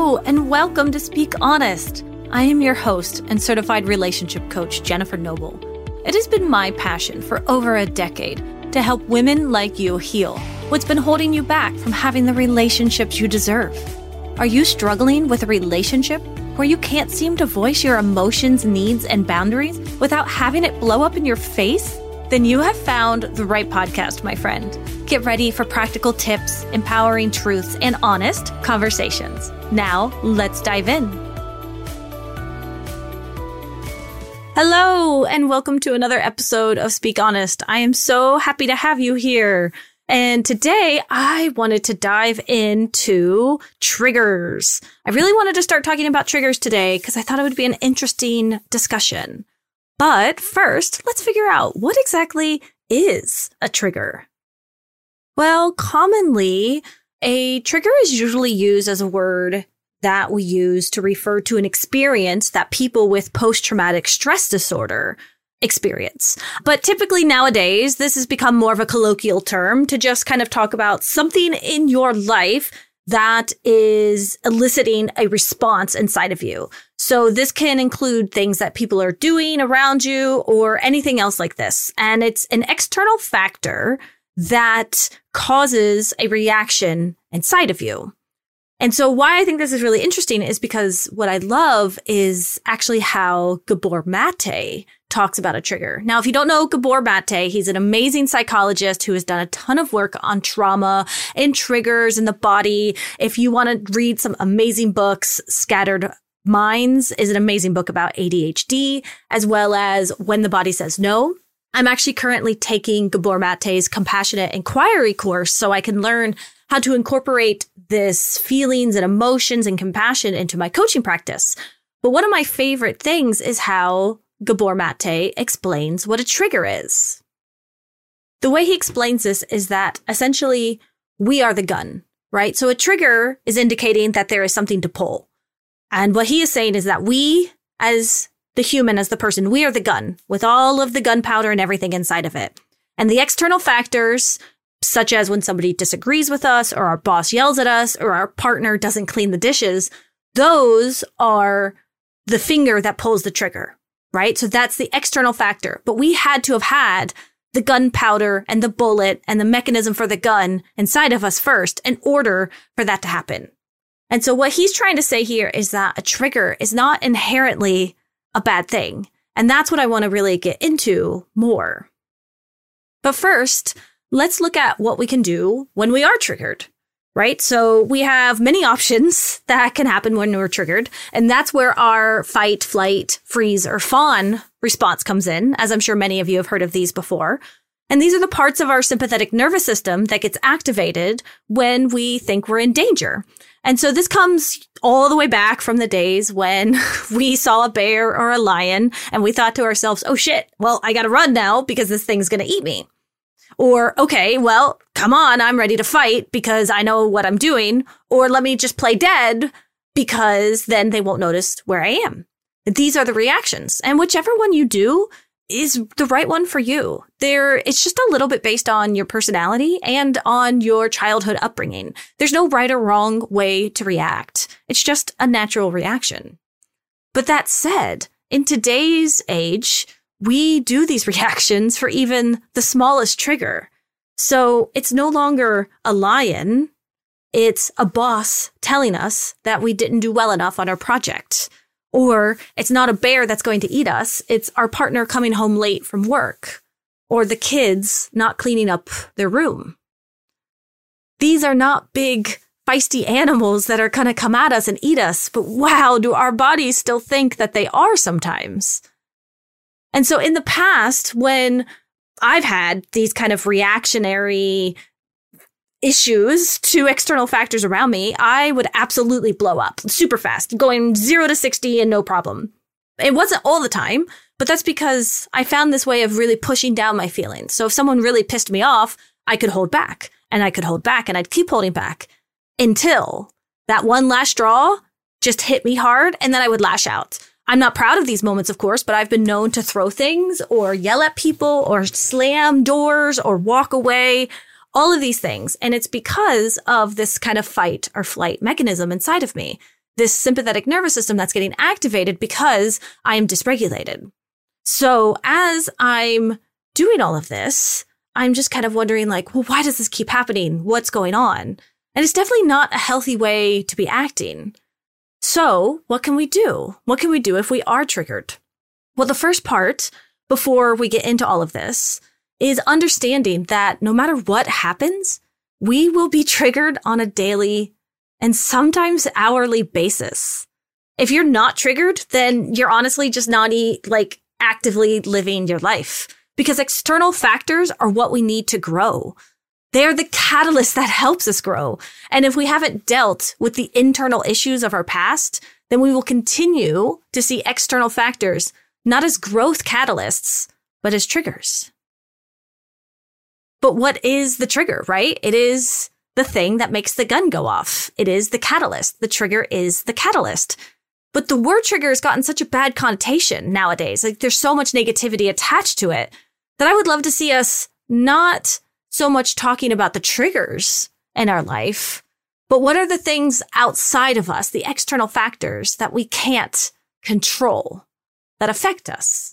Hello, and welcome to Speak Honest. I am your host and certified relationship coach, Jennifer Noble. It has been my passion for over a decade to help women like you heal what's been holding you back from having the relationships you deserve. Are you struggling with a relationship where you can't seem to voice your emotions, needs, and boundaries without having it blow up in your face? Then you have found the right podcast, my friend. Get ready for practical tips, empowering truths, and honest conversations. Now, let's dive in. Hello, and welcome to another episode of Speak Honest. I am so happy to have you here. And today I wanted to dive into triggers. I really wanted to start talking about triggers today because I thought it would be an interesting discussion. But first, let's figure out what exactly is a trigger. Well, commonly, a trigger is usually used as a word that we use to refer to an experience that people with post-traumatic stress disorder experience. But typically nowadays, this has become more of a colloquial term to just kind of talk about something in your life that is eliciting a response inside of you. So this can include things that people are doing around you or anything else like this. And it's an external factor that causes a reaction inside of you. And so why I think this is really interesting is because what I love is actually how Gabor Mate talks about a trigger. Now, if you don't know Gabor Mate, he's an amazing psychologist who has done a ton of work on trauma and triggers in the body. If you want to read some amazing books, Scattered Minds is an amazing book about ADHD, as well as When the Body Says No. I'm actually currently taking Gabor Mate's Compassionate Inquiry course so I can learn how to incorporate this feelings and emotions and compassion into my coaching practice. But one of my favorite things is how Gabor Mate explains what a trigger is. The way he explains this is that essentially we are the gun, right? So a trigger is indicating that there is something to pull. And what he is saying is that we, as the human, as the person, we are the gun with all of the gunpowder and everything inside of it. And the external factors, such as when somebody disagrees with us or our boss yells at us or our partner doesn't clean the dishes, those are the finger that pulls the trigger, right? So that's the external factor. But we had to have had the gunpowder and the bullet and the mechanism for the gun inside of us first in order for that to happen. And so what he's trying to say here is that a trigger is not inherently a bad thing. And that's what I want to really get into more. But first, let's look at what we can do when we are triggered, right? So we have many options that can happen when we're triggered. And that's where our fight, flight, freeze, or fawn response comes in, as I'm sure many of you have heard of these before. And these are the parts of our sympathetic nervous system that gets activated when we think we're in danger. And so this comes all the way back from the days when we saw a bear or a lion and we thought to ourselves, oh shit, well, I got to run now because this thing's going to eat me. Or, okay, well, come on, I'm ready to fight because I know what I'm doing. Or let me just play dead because then they won't notice where I am. These are the reactions. And whichever one you do is the right one for you. It's just a little bit based on your personality and on your childhood upbringing. There's no right or wrong way to react. It's just a natural reaction. But that said, in today's age, we do these reactions for even the smallest trigger. So it's no longer a lion. It's a boss telling us that we didn't do well enough on our project. Or it's not a bear that's going to eat us. It's our partner coming home late from work. Or the kids not cleaning up their room. These are not big, feisty animals that are going to come at us and eat us. But wow, do our bodies still think that they are sometimes. And so in the past, when I've had these kind of reactionary issues to external factors around me, I would absolutely blow up super fast, going 0 to 60 and no problem. It wasn't all the time, but that's because I found this way of really pushing down my feelings. So if someone really pissed me off, I could hold back and I could hold back and I'd keep holding back until that one last straw just hit me hard and then I would lash out. I'm not proud of these moments, of course, but I've been known to throw things or yell at people or slam doors or walk away, all of these things. And it's because of this kind of fight or flight mechanism inside of me. this sympathetic nervous system that's getting activated because I am dysregulated. So as I'm doing all of this, I'm just kind of wondering like, well, why does this keep happening? What's going on? And it's definitely not a healthy way to be acting. So what can we do? What can we do if we are triggered? Well, the first part before we get into all of this is understanding that no matter what happens, we will be triggered on a daily and sometimes hourly basis. If you're not triggered, then you're honestly just not actively living your life, because external factors are what we need to grow. They're the catalyst that helps us grow. And if we haven't dealt with the internal issues of our past, then we will continue to see external factors not as growth catalysts, but as triggers. But what is the trigger, right? It is the thing that makes the gun go off. It is the catalyst. The trigger is the catalyst. But the word trigger has gotten such a bad connotation nowadays. Like there's so much negativity attached to it that I would love to see us not so much talking about the triggers in our life, but what are the things outside of us, the external factors that we can't control that affect us?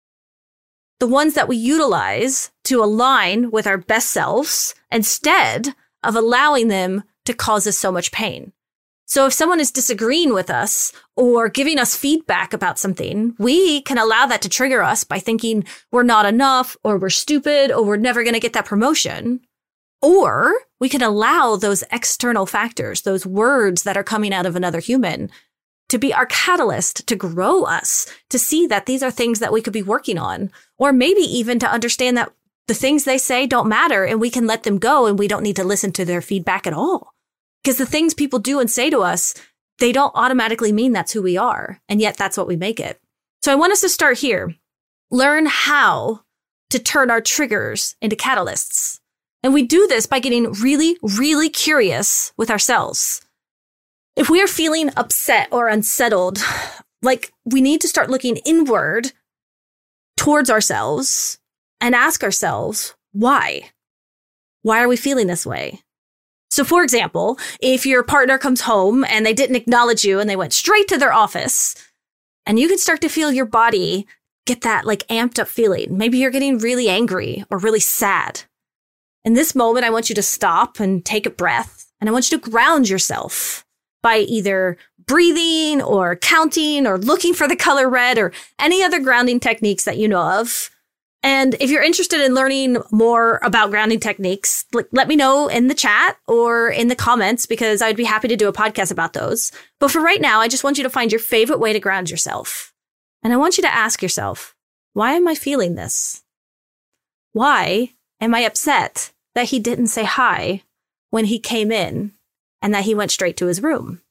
The ones that we utilize to align with our best selves instead of allowing them to cause us so much pain. So if someone is disagreeing with us or giving us feedback about something, we can allow that to trigger us by thinking we're not enough or we're stupid or we're never going to get that promotion. Or we can allow those external factors, those words that are coming out of another human, to be our catalyst to grow us, to see that these are things that we could be working on, or maybe even to understand that the things they say don't matter and we can let them go and we don't need to listen to their feedback at all. Because the things people do and say to us, they don't automatically mean that's who we are. And yet that's what we make it. So I want us to start here. Learn how to turn our triggers into catalysts. And we do this by getting really, really curious with ourselves. If we are feeling upset or unsettled, like we need to start looking inward towards ourselves and ask ourselves, why? Why are we feeling this way? So for example, if your partner comes home and they didn't acknowledge you and they went straight to their office, and you can start to feel your body get that like amped up feeling. Maybe you're getting really angry or really sad. In this moment, I want you to stop and take a breath, and I want you to ground yourself by either breathing or counting or looking for the color red or any other grounding techniques that you know of. And if you're interested in learning more about grounding techniques, let me know in the chat or in the comments, because I'd be happy to do a podcast about those. But for right now, I just want you to find your favorite way to ground yourself. And I want you to ask yourself, why am I feeling this? Why am I upset that he didn't say hi when he came in and that he went straight to his room?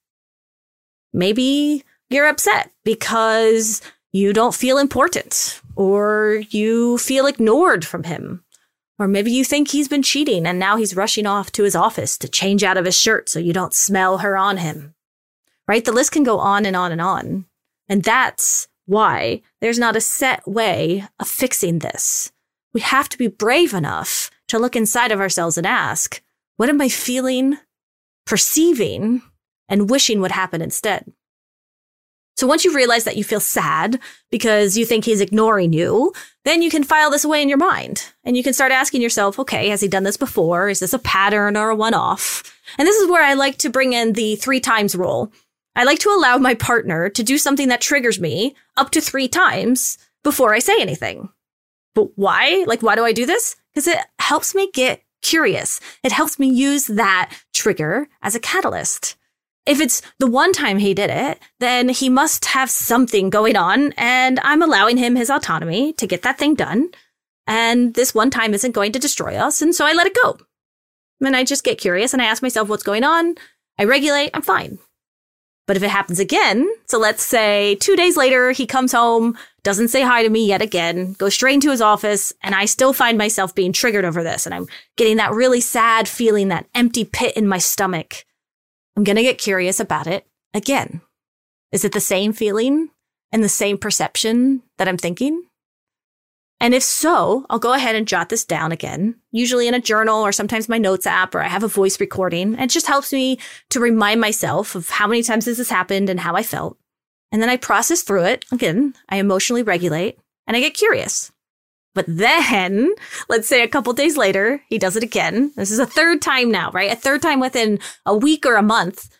Maybe you're upset because you don't feel important, or you feel ignored from him. Or maybe you think he's been cheating and now he's rushing off to his office to change out of his shirt so you don't smell her on him. Right? The list can go on and on and on. And that's why there's not a set way of fixing this. We have to be brave enough to look inside of ourselves and ask, what am I feeling, perceiving, and wishing would happen instead? So once you realize that you feel sad because you think he's ignoring you, then you can file this away in your mind. And you can start asking yourself, okay, has he done this before? Is this a pattern or a one-off? And this is where I like to bring in the 3 times rule. I like to allow my partner to do something that triggers me up to 3 times before I say anything. But why? Why do I do this? Because it helps me get curious. It helps me use that trigger as a catalyst. If it's the one time he did it, then he must have something going on, and I'm allowing him his autonomy to get that thing done. And this one time isn't going to destroy us, and so I let it go. And I just get curious and I ask myself what's going on. I regulate, I'm fine. But if it happens again, so let's say 2 days later, he comes home, doesn't say hi to me yet again, goes straight into his office, and I still find myself being triggered over this, and I'm getting that really sad feeling, that empty pit in my stomach. I'm going to get curious about it again. Is it the same feeling and the same perception that I'm thinking? And if so, I'll go ahead and jot this down again, usually in a journal or sometimes my notes app, or I have a voice recording. It just helps me to remind myself of how many times this has happened and how I felt. And then I process through it. Again, I emotionally regulate and I get curious. But then, let's say a couple days later, he does it again. This is a third time now, right? A third time within a week or a month.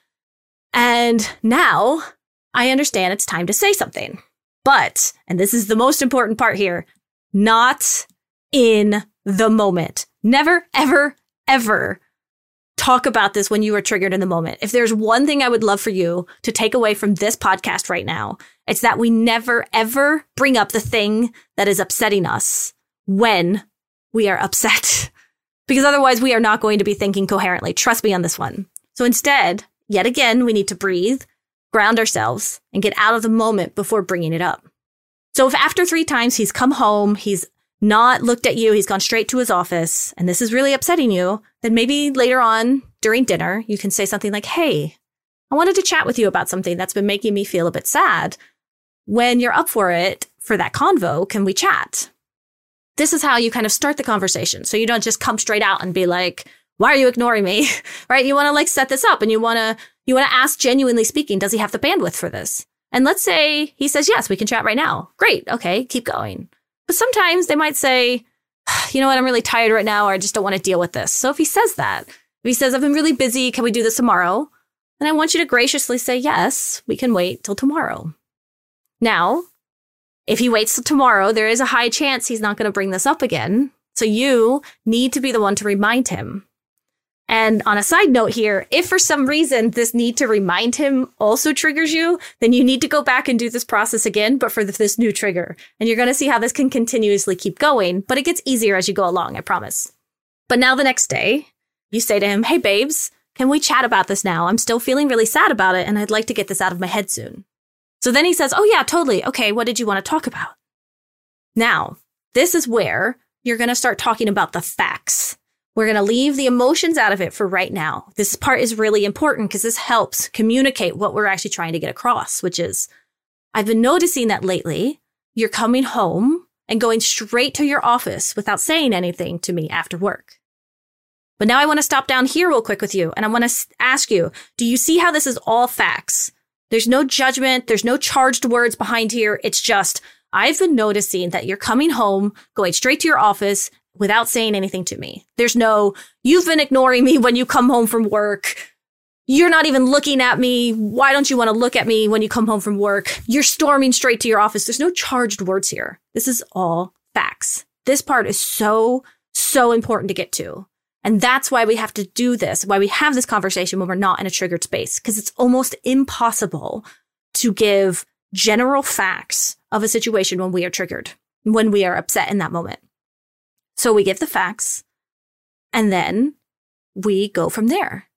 And now I understand it's time to say something. But, and this is the most important part here, not in the moment. Never, ever, ever talk about this when you are triggered in the moment. If there's one thing I would love for you to take away from this podcast right now, it's that we never, ever bring up the thing that is upsetting us when we are upset. Because otherwise we are not going to be thinking coherently. Trust me on this one. So instead, yet again, we need to breathe, ground ourselves, and get out of the moment before bringing it up. So if after 3 times he's come home, he's not looked at you, he's gone straight to his office, and this is really upsetting you, then maybe later on during dinner, you can say something like, hey, I wanted to chat with you about something that's been making me feel a bit sad. When you're up for it, for that convo, can we chat? This is how you kind of start the conversation. So you don't just come straight out and be like, why are you ignoring me? Right? You want to set this up and you want to ask, genuinely speaking, does he have the bandwidth for this? And let's say he says, yes, we can chat right now. Great. Okay. Keep going. But sometimes they might say, you know what? I'm really tired right now, or I just don't want to deal with this. So if he says that, if he says, I've been really busy, can we do this tomorrow? Then I want you to graciously say, yes, we can wait till tomorrow. Now, if he waits till tomorrow, there is a high chance he's not going to bring this up again. So you need to be the one to remind him. And on a side note here, if for some reason this need to remind him also triggers you, then you need to go back and do this process again, but for this new trigger. And you're going to see how this can continuously keep going, but it gets easier as you go along, I promise. But now the next day, you say to him, hey, babes, can we chat about this now? I'm still feeling really sad about it, and I'd like to get this out of my head soon. So then he says, oh, yeah, totally. Okay, what did you want to talk about? Now, this is where you're going to start talking about the facts. We're going to leave the emotions out of it for right now. This part is really important because this helps communicate what we're actually trying to get across, which is, I've been noticing that lately you're coming home and going straight to your office without saying anything to me after work. But now I want to stop down here real quick with you. And I want to ask you, do you see how this is all facts? There's no judgment. There's no charged words behind here. It's just, I've been noticing that you're coming home, going straight to your office without saying anything to me. There's no, you've been ignoring me when you come home from work. You're not even looking at me. Why don't you want to look at me when you come home from work? You're storming straight to your office. There's no charged words here. This is all facts. This part is so important to get to. And that's why we have to do this, why we have this conversation when we're not in a triggered space, because it's almost impossible to give general facts of a situation when we are triggered, when we are upset in that moment. So we give the facts, and then we go from there.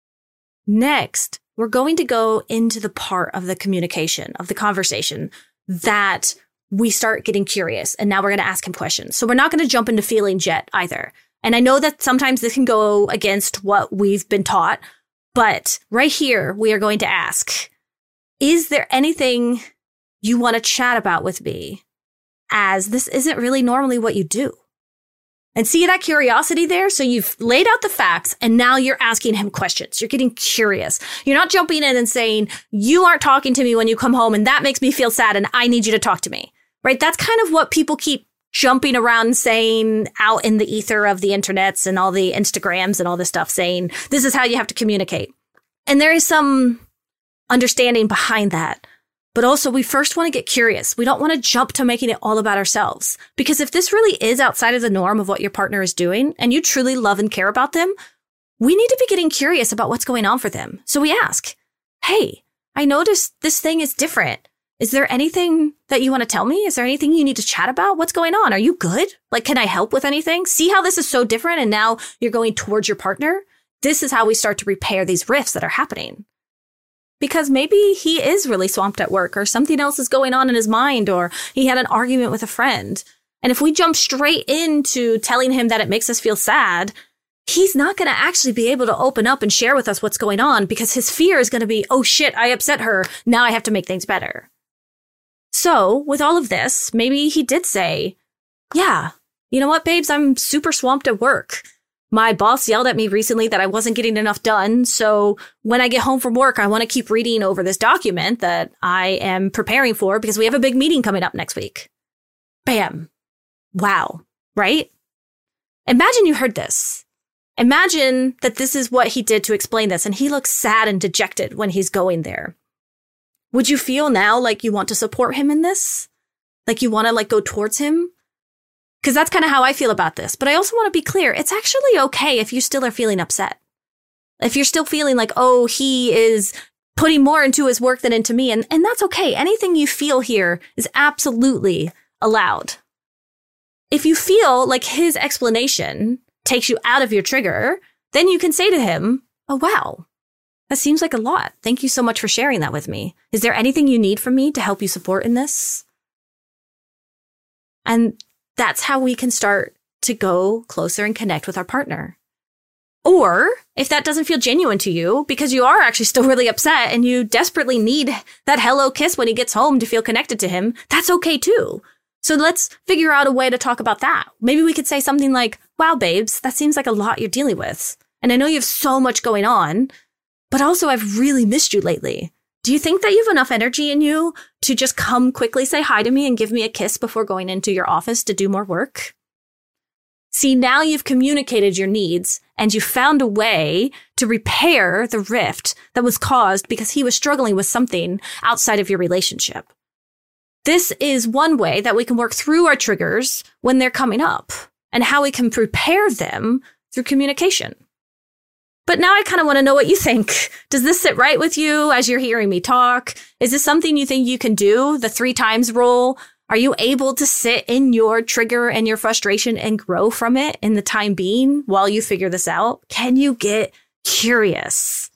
Next, we're going to go into the part of the communication, of the conversation, that we start getting curious. And now we're going to ask him questions. So we're not going to jump into feelings yet either. And I know that sometimes this can go against what we've been taught, but right here, we are going to ask, is there anything you want to chat about with me, as this isn't really normally what you do? And see that curiosity there? So you've laid out the facts and now you're asking him questions. You're getting curious. You're not jumping in and saying, you aren't talking to me when you come home and that makes me feel sad and I need you to talk to me, right? That's kind of what people keep jumping around saying out in the ether of the internets and all the Instagrams and all this stuff, saying this is how you have to communicate. And there is some understanding behind that. But also, we first want to get curious. We don't want to jump to making it all about ourselves. Because if this really is outside of the norm of what your partner is doing, and you truly love and care about them, we need to be getting curious about what's going on for them. So we ask, hey, I noticed this thing is different. Is there anything that you want to tell me? Is there anything you need to chat about? What's going on? Are you good? Like, can I help with anything? See how this is so different and now you're going towards your partner? This is how we start to repair these rifts that are happening. Because maybe he is really swamped at work, or something else is going on in his mind, or he had an argument with a friend. And if we jump straight into telling him that it makes us feel sad, he's not going to actually be able to open up and share with us what's going on, because his fear is going to be, oh shit, I upset her. Now I have to make things better. So with all of this, maybe he did say, yeah, you know what, babes? I'm super swamped at work. My boss yelled at me recently that I wasn't getting enough done. So when I get home from work, I want to keep reading over this document that I am preparing for because we have a big meeting coming up next week. Bam. Wow. Right? Imagine you heard this. Imagine that this is what he did to explain this, and he looks sad and dejected when he's going there. Would you feel now like you want to support him in this? Like you want to go towards him? Because that's kind of how I feel about this. But I also want to be clear. It's actually okay if you still are feeling upset. If you're still feeling like, oh, he is putting more into his work than into me. And that's okay. Anything you feel here is absolutely allowed. If you feel like his explanation takes you out of your trigger, then you can say to him, oh, wow, that seems like a lot. Thank you so much for sharing that with me. Is there anything you need from me to help you support in this? And that's how we can start to go closer and connect with our partner. Or if that doesn't feel genuine to you because you are actually still really upset and you desperately need that hello kiss when he gets home to feel connected to him, that's okay too. So let's figure out a way to talk about that. Maybe we could say something like, wow, babes, that seems like a lot you're dealing with. And I know you have so much going on, but also I've really missed you lately. Do you think that you have enough energy in you to just come quickly say hi to me and give me a kiss before going into your office to do more work? See, now you've communicated your needs and you found a way to repair the rift that was caused because he was struggling with something outside of your relationship. This is one way that we can work through our triggers when they're coming up and how we can prepare them through communication. But now I kind of want to know what you think. Does this sit right with you as you're hearing me talk? Is this something you think you can do? The 3 times rule? Are you able to sit in your trigger and your frustration and grow from it in the time being while you figure this out? Can you get curious?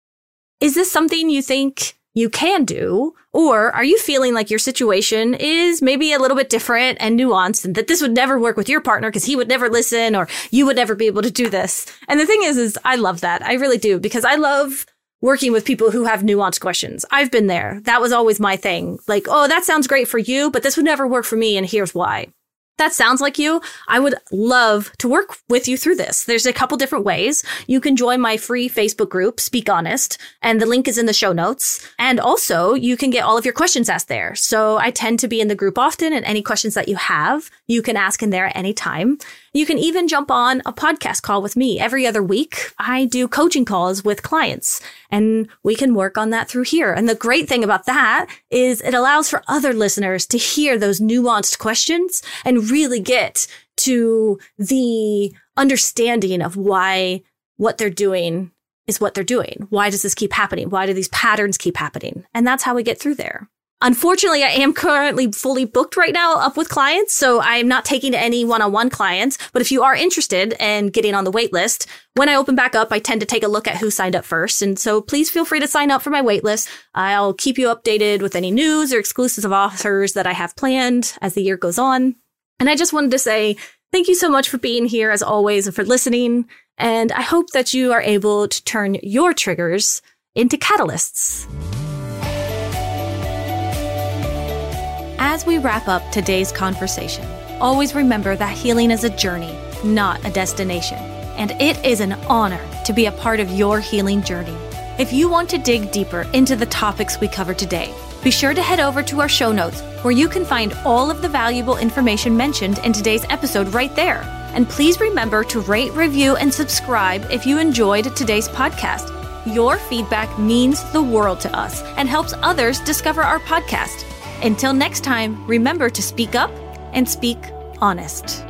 Is this something you think you can do? Or are you feeling like your situation is maybe a little bit different and nuanced and that this would never work with your partner because he would never listen or you would never be able to do this? And the thing is I love that. I really do, because I love working with people who have nuanced questions. I've been there. That was always my thing. Like, oh, that sounds great for you, but this would never work for me. And here's why. That sounds like you. I would love to work with you through this. There's a couple different ways. You can join my free Facebook group, Speak Honest, and the link is in the show notes. And also, you can get all of your questions asked there. So I tend to be in the group often, and any questions that you have, you can ask in there at any time. You can even jump on a podcast call with me every other week. I do coaching calls with clients, and we can work on that through here. And the great thing about that is it allows for other listeners to hear those nuanced questions and really get to the understanding of why what they're doing is what they're doing. Why does this keep happening? Why do these patterns keep happening? And that's how we get through there. Unfortunately, I am currently fully booked right now up with clients, so I'm not taking any one-on-one clients. But if you are interested in getting on the wait list, when I open back up, I tend to take a look at who signed up first. And so please feel free to sign up for my wait list. I'll keep you updated with any news or exclusive offers that I have planned as the year goes on. And I just wanted to say thank you so much for being here, as always, and for listening. And I hope that you are able to turn your triggers into catalysts. As we wrap up today's conversation, always remember that healing is a journey, not a destination. And it is an honor to be a part of your healing journey. If you want to dig deeper into the topics we covered today, be sure to head over to our show notes, where you can find all of the valuable information mentioned in today's episode right there. And please remember to rate, review, and subscribe if you enjoyed today's podcast. Your feedback means the world to us and helps others discover our podcast. Until next time, remember to speak up and speak honest.